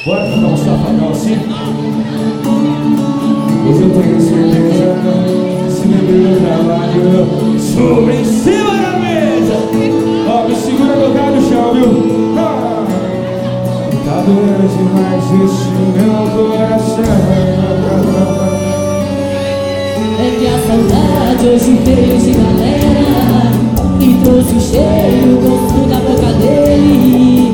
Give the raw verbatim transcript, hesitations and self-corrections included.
Bora cantar um safadão assim? Hoje eu tenho certeza, se beber no trabalho, sobre em cima da mesa. Ó, me segura no lugar do chão, viu? Ah, tá doendo demais esse meu coração. É que a saudade hoje veio de galera e trouxe o cheiro, o gosto da boca dele.